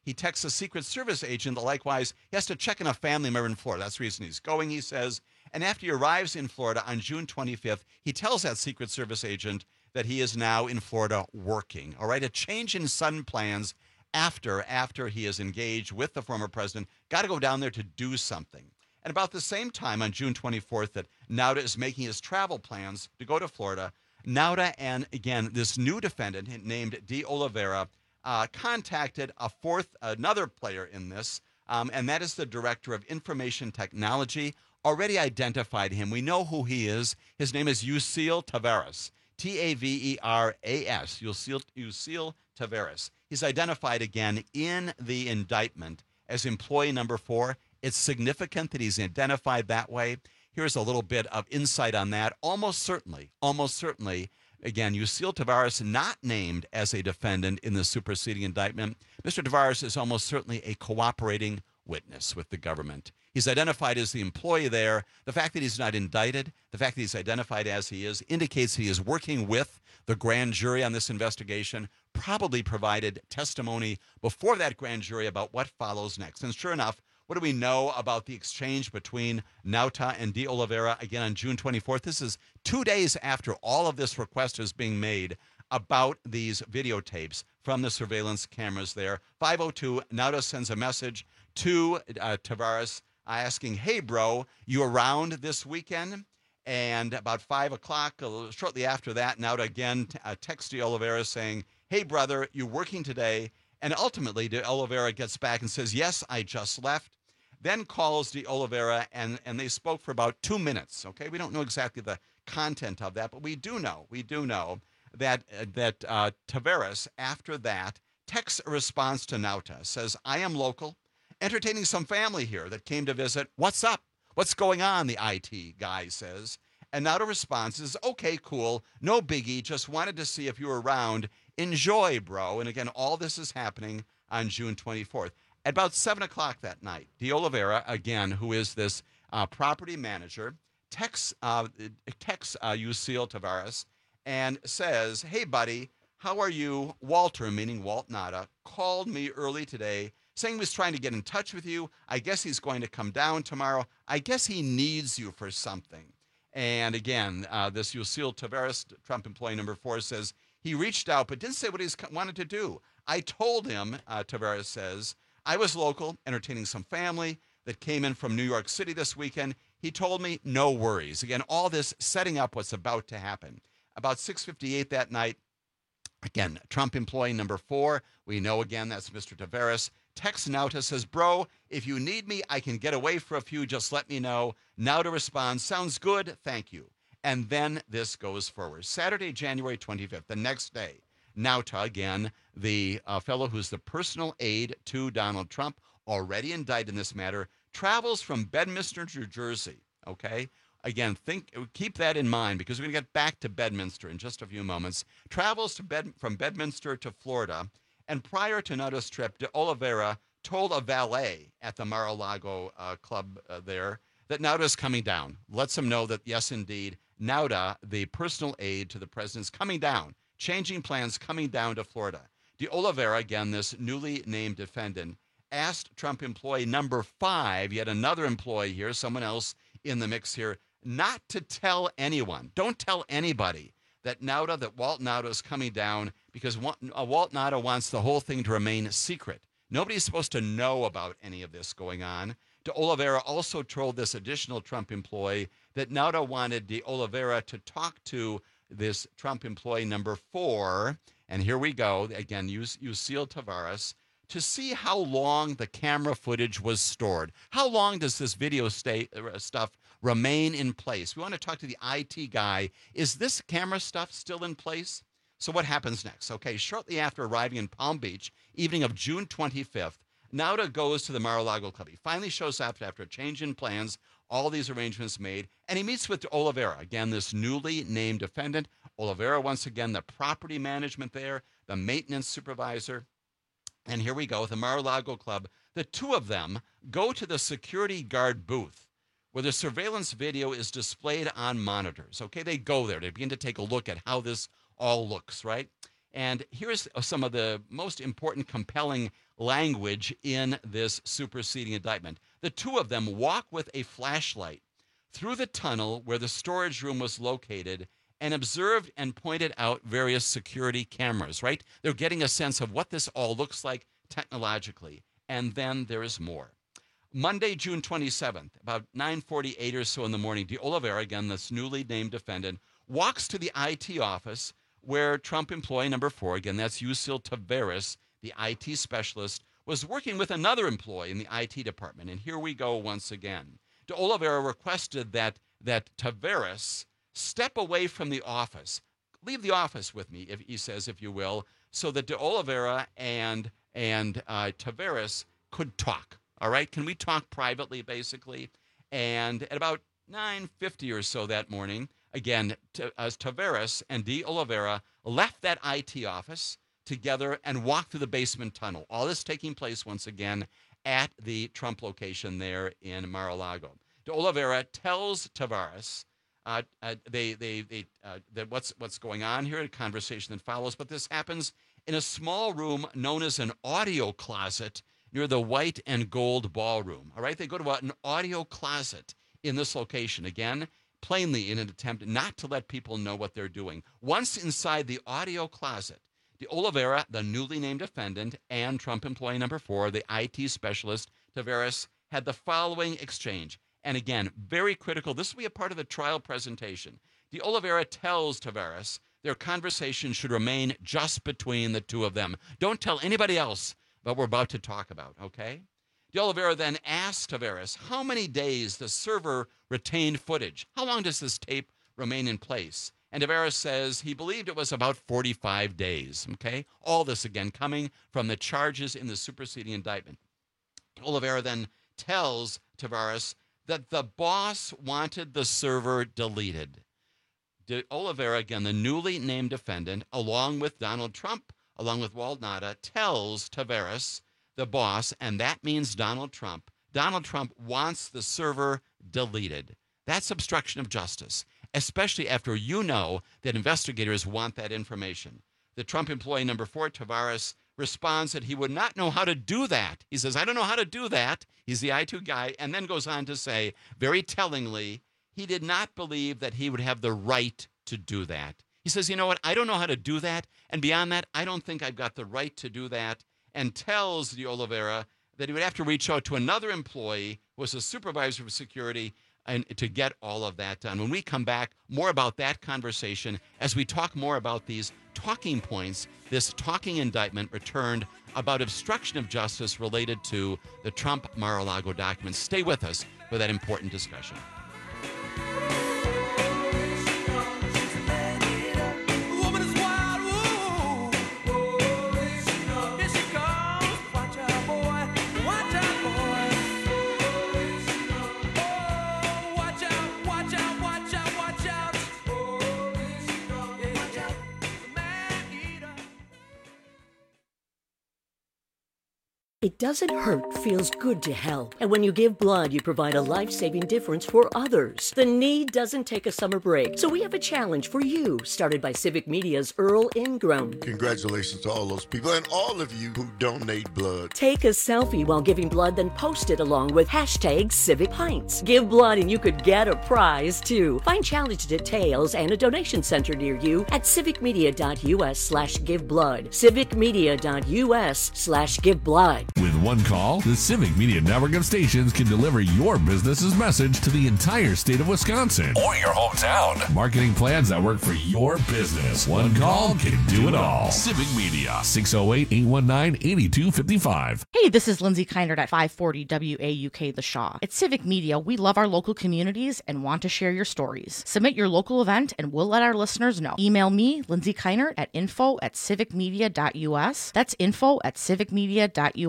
he texts a Secret Service agent that likewise he has to check in a family member in Florida. That's the reason he's going, he says. And after he arrives in Florida on June twenty-fifth, he tells that Secret Service agent that he is now in Florida working. All right, a change in sudden plans after after he is engaged with the former president. Got to go down there to do something. And about the same time on June twenty-fourth that Nauta is making his travel plans to go to Florida, Nauta and, again, this new defendant named De Oliveira uh, contacted a fourth, another player in this, um, and that is the Director of Information Technology. Already identified him. We know who he is. His name is Yuscil Taveras, T A V E R A S, Yuscil, Yuscil Taveras. He's identified again in the indictment as employee number four. It's significant that he's identified that way. Here's a little bit of insight on that. Almost certainly, almost certainly, again, Yuscil Taveras not named as a defendant in the superseding indictment. Mister Taveras is almost certainly a cooperating witness with the government. He's identified as the employee there. The fact that he's not indicted, the fact that he's identified as he is, indicates he is working with the grand jury on this investigation, probably provided testimony before that grand jury about what follows next. And sure enough, what do we know about the exchange between Nauta and De Oliveira again on June twenty-fourth? This is two days after all of this request is being made about these videotapes from the surveillance cameras there. five oh two, Nauta sends a message to uh, Taveras asking, hey, bro, you around this weekend? And about five o'clock, uh, shortly after that, Nauta again t- uh, texts De Oliveira saying, hey, brother, you working today? And ultimately, De Oliveira gets back and says, yes, I just left. Then calls De Oliveira, and, and they spoke for about two minutes, okay? We don't know exactly the content of that, but we do know, we do know that, uh, that uh, Taveras, after that, texts a response to Nauta, says, I am local, entertaining some family here that came to visit. What's up? What's going on, the I T guy says. And Nauta responds is, okay, cool, no biggie, just wanted to see if you were around. Enjoy, bro. And again, all this is happening on June twenty-fourth. At about seven o'clock that night, De Oliveira, again, who is this uh, property manager, texts, uh, texts uh, Yuscil Taveras and says, hey, buddy, how are you? Walter, meaning Walt Nauta, called me early today saying he was trying to get in touch with you. I guess he's going to come down tomorrow. I guess he needs you for something. And again, uh, this Yuscil Taveras, Trump employee number four, says he reached out but didn't say what he wanted to do. I told him, uh, Taveras says, I was local, entertaining some family that came in from New York City this weekend. He told me, no worries. Again, all this setting up what's about to happen. About six fifty-eight that night, again, Trump employee number four, we know again that's Mister Taveras, texts Nauta, says, bro, if you need me, I can get away for a few, just let me know. Nauta responds, sounds good, thank you. And then this goes forward. Saturday, January twenty-fifth, the next day, Nauta, again, the uh, fellow who's the personal aide to Donald Trump, already indicted in this matter, travels from Bedminster, New Jersey, okay? Again, think, keep that in mind because we're going to get back to Bedminster in just a few moments. Travels to Bed, from Bedminster to Florida, and prior to Nauta's trip, De Oliveira told a valet at the Mar-a-Lago uh, club uh, there that Nauta is coming down. Lets him know that, yes, indeed, Nauta, the personal aide to the president, is coming down, changing plans, coming down to Florida. De Oliveira, again, this newly named defendant, asked Trump employee number five, yet another employee here, someone else in the mix here, not to tell anyone. Don't tell anybody that Nauta, that Walt Nauta is coming down because Walt Nauta wants the whole thing to remain secret. Nobody's supposed to know about any of this going on. De Oliveira also told this additional Trump employee that Nauta wanted De Oliveira to talk to this Trump employee number four, and here we go, again, Yuscil Taveras, to see how long the camera footage was stored. How long does this video stay, uh, stuff remain in place? We want to talk to the I T guy. Is this camera stuff still in place? So what happens next? Okay, shortly after arriving in Palm Beach, evening of June twenty-fifth, Nauta goes to the Mar-a-Lago club. He finally shows up after a change in plans, all these arrangements made, and he meets with Oliveira, again, this newly named defendant. Oliveira, once again, the property management there, the maintenance supervisor. And here we go with the Mar-a-Lago club. The two of them go to the security guard booth where the surveillance video is displayed on monitors. Okay, they go there. They begin to take a look at how this all looks, right? And here's some of the most important, compelling language in this superseding indictment. The two of them walk with a flashlight through the tunnel where the storage room was located and observed and pointed out various security cameras, right? They're getting a sense of what this all looks like technologically. And then there is more. Monday, June twenty-seventh, about nine forty-eight or so in the morning, De Oliveira, again, this newly named defendant, walks to the I T office where Trump employee number four, again, that's Yuscil Taveras, the I T specialist, was working with another employee in the I T department. And here we go once again. De Oliveira requested that, that Taveras step away from the office. Leave the office with me, if he says, if you will, so that De Oliveira and, and uh, Taveras could talk. All right? Can we talk privately, basically? And at about nine fifty or so that morning, again, t- as Taveras and De Oliveira left that I T office together and walked through the basement tunnel. All this taking place, once again, at the Trump location there in Mar-a-Lago. De Oliveira tells Taveras uh, uh, they, they, they, uh, that what's, what's going on here, a conversation that follows, but this happens in a small room known as an audio closet near the white and gold ballroom. All right, they go to an audio closet in this location, again, plainly in an attempt not to let people know what they're doing. Once inside the audio closet, De Oliveira, the newly named defendant, and Trump employee number four, the I T specialist, Taveras, had the following exchange. And again, very critical. This will be a part of the trial presentation. De Oliveira tells Taveras their conversation should remain just between the two of them. Don't tell anybody else what we're about to talk about, okay? De Oliveira then asks Taveras how many days the server retained footage. How long does this tape remain in place? And Taveras says he believed it was about forty-five days, okay? All this, again, coming from the charges in the superseding indictment. De Oliveira then tells Taveras that the boss wanted the server deleted. De Oliveira, again, the newly named defendant, along with Donald Trump, along with Walt Nauta, tells Taveras, the boss, and that means Donald Trump, Donald Trump wants the server deleted. That's obstruction of justice, especially after you know that investigators want that information. The Trump employee number four, Taveras, responds that he would not know how to do that. He says, I don't know how to do that. He's the I two guy, and then goes on to say, very tellingly, he did not believe that he would have the right to do that. He says, you know what, I don't know how to do that, and beyond that, I don't think I've got the right to do that, and tells De Oliveira that he would have to reach out to another employee who was a supervisor of security and to get all of that done. When we come back, more about that conversation as we talk more about these talking points, this talking indictment returned about obstruction of justice related to the Trump Mar-a-Lago documents. Stay with us for that important discussion. It doesn't hurt, feels good to help. And when you give blood, you provide a life-saving difference for others. The need doesn't take a summer break. So we have a challenge for you, started by Civic Media's Earl Ingram. Congratulations to all those people and all of you who donate blood. Take a selfie while giving blood, then post it along with hashtag Civic Pints. Give blood and you could get a prize, too. Find challenge details and a donation center near you at civicmedia.us slash give blood. civicmedia.us slash give blood. With one call, the Civic Media Network of stations can deliver your business's message to the entire state of Wisconsin or your hometown. Marketing plans that work for your business. One call can do it all. Civic Media, six oh eight, eight one nine, eight two five five. Hey, this is Lindsay Keinert at five forty W A U K The Shaw. At Civic Media, we love our local communities and want to share your stories. Submit your local event and we'll let our listeners know. Email me, Lindsay Keinert, at info at civicmedia.us. That's info at civicmedia.us.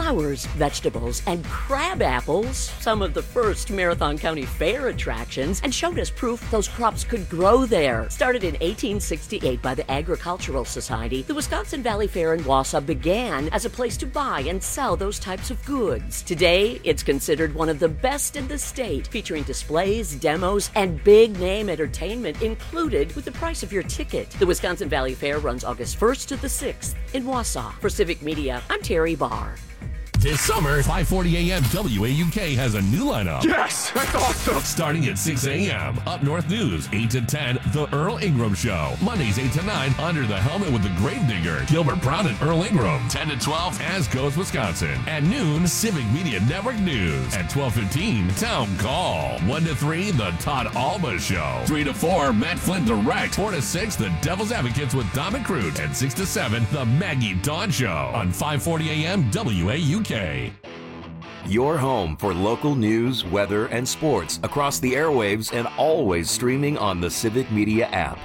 Flowers, vegetables, and crab apples, some of the first Marathon County Fair attractions, and showed us proof those crops could grow there. Started in eighteen sixty-eight by the Agricultural Society, the Wisconsin Valley Fair in Wausau began as a place to buy and sell those types of goods. Today, it's considered one of the best in the state, featuring displays, demos, and big-name entertainment included with the price of your ticket. The Wisconsin Valley Fair runs August first to the sixth in Wausau. For Civic Media, I'm Terry Barr. This summer, five forty a.m. W A U K has a new lineup. Yes, that's awesome. Starting at six a.m. Up North News, eight to ten, The Earl Ingram Show. Mondays, eight to nine, Under the Helmet with the Gravedigger, Gilbert Brown and Earl Ingram. ten to twelve, As Goes Wisconsin. At noon, Civic Media Network News. At twelve fifteen, Town Call. one to three, The Todd Alba Show. three to four, Matt Flynn Direct. four to six, The Devil's Advocates with Dom and Crute. And six to seven, The Maggie Dawn Show. On five forty a.m. W A U K. Your home for local news, weather, and sports across the airwaves and always streaming on the Civic Media app.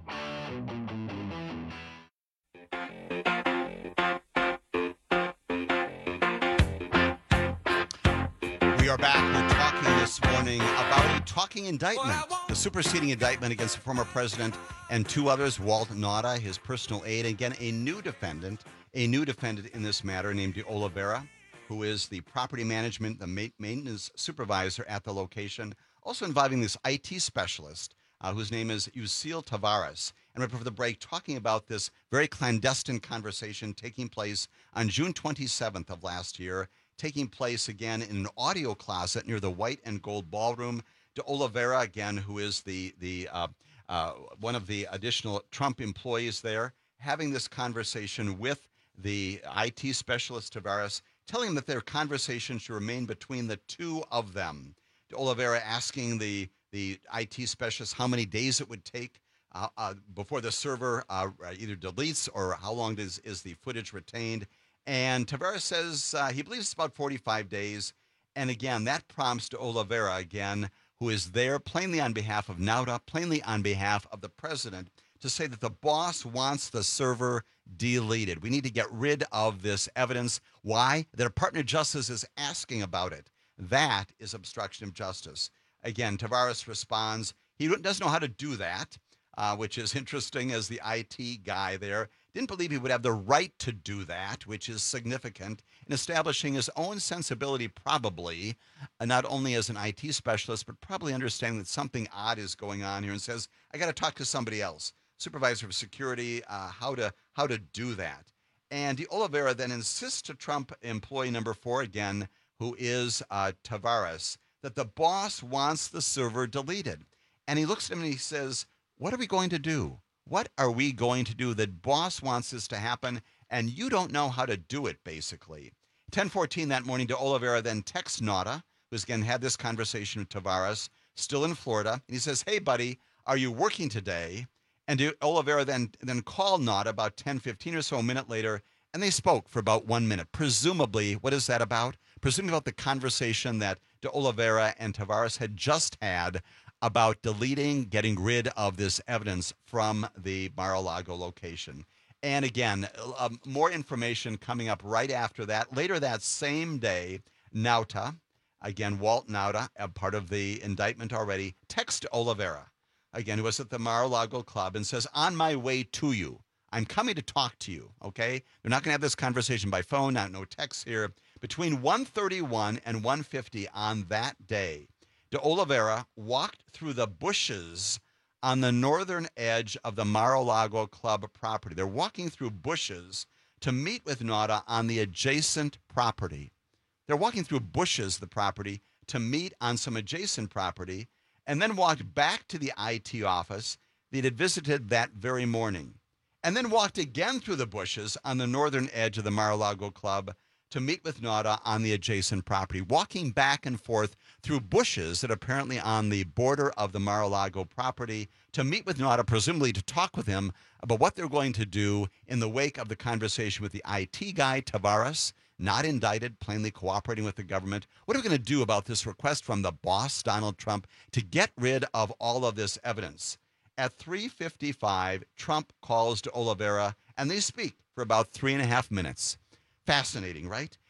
We are back. We're talking this morning about a talking indictment, the superseding indictment against the former president and two others, Walt Nauta, his personal aide. Again, a new defendant, a new defendant in this matter named De Oliveira, who is the property management, the ma- maintenance supervisor at the location, also involving this I T specialist uh, whose name is Yuscil Tavares. And right before the break, talking about this very clandestine conversation taking place on June twenty-seventh of last year, taking place again in an audio closet near the White and Gold Ballroom. De Oliveira, again, who is the the uh, uh, one of the additional Trump employees there, having this conversation with the I T specialist Tavares, telling him that their conversation should remain between the two of them. De Oliveira asking the, the I T specialist how many days it would take uh, uh, before the server uh, either deletes or how long does, is the footage retained. And Tavares says uh, he believes it's about forty-five days. And again, that prompts De Oliveira, again, who is there plainly on behalf of Nauta, plainly on behalf of the president, to say that the boss wants the server deleted. We need to get rid of this evidence. Why? The Department of Justice is asking about it. That is obstruction of justice. Again, Tavares responds, he doesn't know how to do that, uh, which is interesting as the I T guy there. Didn't believe he would have the right to do that, which is significant in establishing his own sensibility, probably, uh, not only as an I T specialist, but probably understanding that something odd is going on here and says, I got to talk to somebody else. Supervisor of security, uh, how to how to do that. And De Oliveira then insists to Trump employee number four, again, who is uh, Tavares, that the boss wants the server deleted. And he looks at him and he says, what are we going to do? What are we going to do? The boss wants this to happen, and you don't know how to do it, basically. ten fourteen that morning, De Oliveira then texts Nauta, who's again had this conversation with Tavares, still in Florida. And he says, hey, buddy, are you working today? And De Oliveira then, then called Nauta about ten fifteen or so, a minute later, and they spoke for about one minute. Presumably, what is that about? Presumably about the conversation that De Oliveira and Tavares had just had about deleting, getting rid of this evidence from the Mar-a-Lago location. And again, um, more information coming up right after that. Later that same day, Nauta, again, Walt Nauta, a part of the indictment already, texts Oliveira, again, who was at the Mar-a-Lago Club, and says, on my way to you. I'm coming to talk to you, okay? They're not going to have this conversation by phone, not no text here. Between one thirty-one and one fifty on that day, De Oliveira walked through the bushes on the northern edge of the Mar-a-Lago Club property. They're walking through bushes to meet with Nauta on the adjacent property. They're walking through bushes, the property, to meet on some adjacent property, and then walked back to the I T office that had visited that very morning, and then walked again through the bushes on the northern edge of the Mar-a-Lago Club to meet with Nauta on the adjacent property, walking back and forth through bushes that are apparently on the border of the Mar-a-Lago property to meet with Nauta, presumably to talk with him about what they're going to do in the wake of the conversation with the I T guy, Tavares, not indicted, plainly cooperating with the government. What are we going to do about this request from the boss, Donald Trump, to get rid of all of this evidence? At three fifty-five, Trump calls De Oliveira, and they speak for about three and a half minutes. Fascinating, right?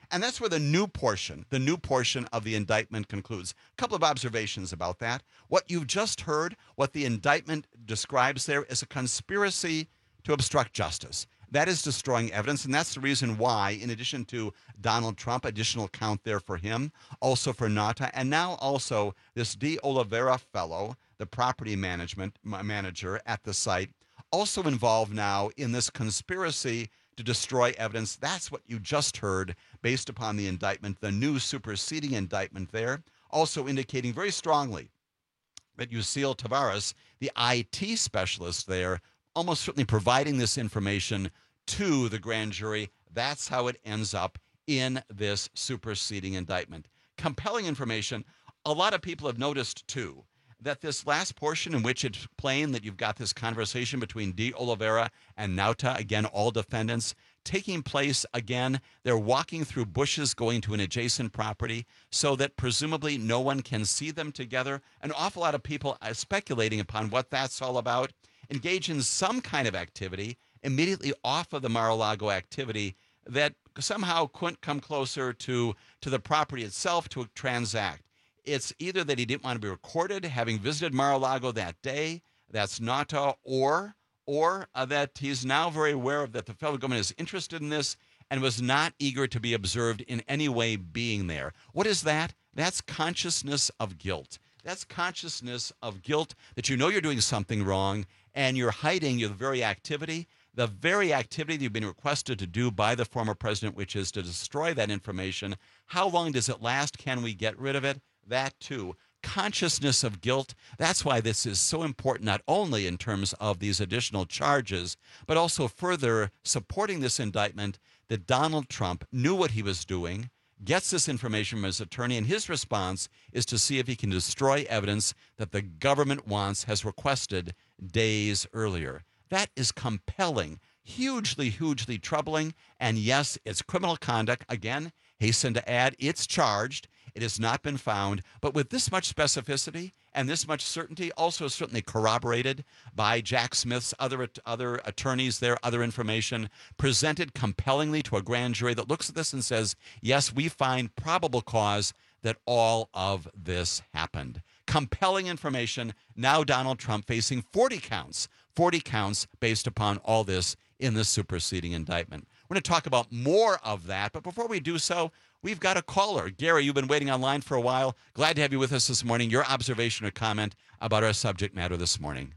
And that's where the new portion, the new portion of the indictment concludes. A couple of observations about that. What you've just heard, what the indictment describes there is a conspiracy to obstruct justice. That is destroying evidence, and that's the reason why, in addition to Donald Trump, additional count there for him, also for Nauta, and now also this De Oliveira fellow, the property management manager at the site, also involved now in this conspiracy to destroy evidence. That's what you just heard based upon the indictment, the new superseding indictment there, also indicating very strongly that Yuscil Tavares, the I T specialist there, almost certainly providing this information to the grand jury. That's how it ends up in this superseding indictment. Compelling information. A lot of people have noticed, too, that this last portion in which it's plain that you've got this conversation between De Oliveira and Nauta, again, all defendants, taking place again. They're walking through bushes going to an adjacent property so that presumably no one can see them together. An awful lot of people are speculating upon what that's all about. Engage in some kind of activity immediately off of the Mar-a-Lago activity that somehow couldn't come closer to, to the property itself to transact. It's either that he didn't want to be recorded having visited Mar-a-Lago that day, that's Nauta, or or uh, that he's now very aware of that the federal government is interested in this and was not eager to be observed in any way being there. What is that? That's consciousness of guilt. That's consciousness of guilt that you know you're doing something wrong and you're hiding your very activity, the very activity that you've been requested to do by the former president, which is to destroy that information. How long does it last? Can we get rid of it? That too. Consciousness of guilt. That's why this is so important, not only in terms of these additional charges, but also further supporting this indictment that Donald Trump knew what he was doing, gets this information from his attorney, and his response is to see if he can destroy evidence that the government wants, has requested days earlier. That is compelling, hugely, hugely troubling, and yes, it's criminal conduct. Again, hasten to add, it's charged. It has not been found, but with this much specificity and this much certainty, also certainly corroborated by Jack Smith's other other attorneys there, other information presented compellingly to a grand jury that looks at this and says, yes, we find probable cause that all of this happened. Compelling information. Now Donald Trump facing forty counts, forty counts based upon all this in the superseding indictment. We're going to talk about more of that, but before we do so, we've got a caller. Gary, you've been waiting online for a while. Glad to have you with us this morning. Your observation or comment about our subject matter this morning.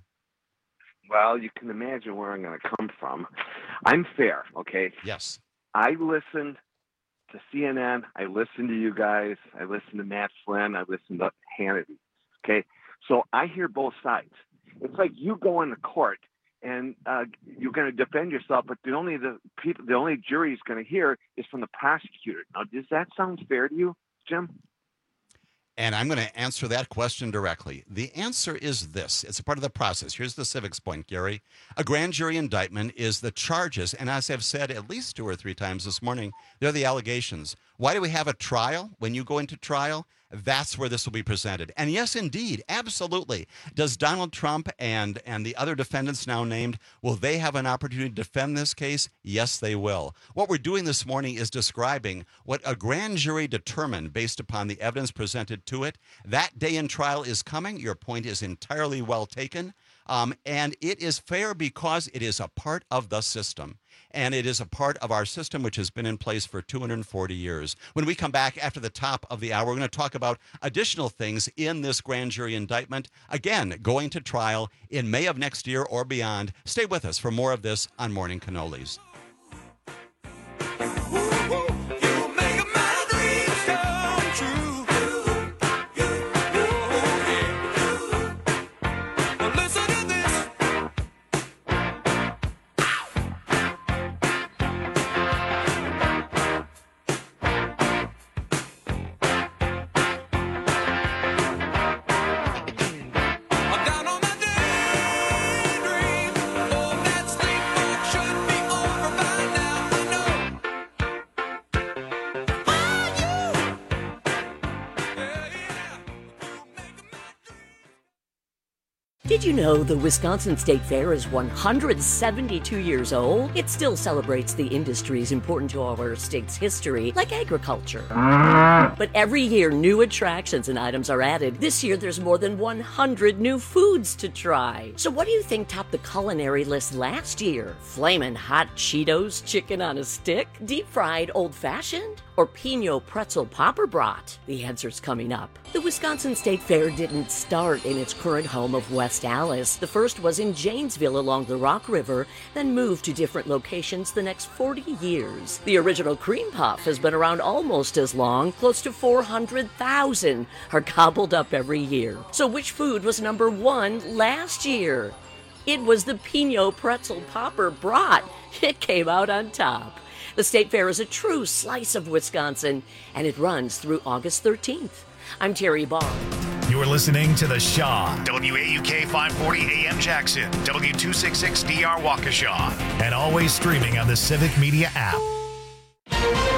Well, you can imagine where I'm going to come from. I'm fair, okay? Yes. I listened to C N N. I listened to you guys. I listened to Matt Flynn. I listened to Hannity, okay? So I hear both sides. It's like you go into court and uh, you're going to defend yourself, but the only the people, the only jury is going to hear is from the prosecutor. Now, does that sound fair to you, Jim? And I'm going to answer that question directly. The answer is this. It's a part of the process. Here's the civics point, Gary. A grand jury indictment is the charges, and as I've said at least two or three times this morning, they're the allegations. Why do we have a trial? When you go into trial, that's where this will be presented. And yes, indeed, absolutely. Does Donald Trump and, and the other defendants now named, will they have an opportunity to defend this case? Yes, they will. What we're doing this morning is describing what a grand jury determined based upon the evidence presented to it. That day in trial is coming. Your point is entirely well taken. Um, and it is fair because it is a part of the system. And it is a part of our system which has been in place for two hundred forty years. When we come back after the top of the hour, we're going to talk about additional things in this grand jury indictment. Again, going to trial in May of next year or beyond. Stay with us for more of this on Morning Cannolis. Should be over. Did you know the Wisconsin State Fair is one hundred seventy-two years old? It still celebrates the industries important to our state's history, like agriculture. But every year, new attractions and items are added. This year, there's more than one hundred new foods to try. So what do you think topped the culinary list last year? Flamin' hot Cheetos chicken on a stick? Deep-fried old-fashioned? Or Pino pretzel popper brat? The answer's coming up. The Wisconsin State Fair didn't start in its current home of West Allis. The first was in Janesville along the Rock River, then moved to different locations the next forty years. The original cream puff has been around almost as long. Close to four hundred thousand are gobbled up every year. So which food was number one last year? It was the Pino pretzel popper brat. It came out on top. The State Fair is a true slice of Wisconsin, and it runs through August thirteenth. I'm Terry Barr. You're listening to The Shaw, W A U K five forty A M Jackson, W two sixty-six D R Waukesha, and always streaming on the Civic Media app.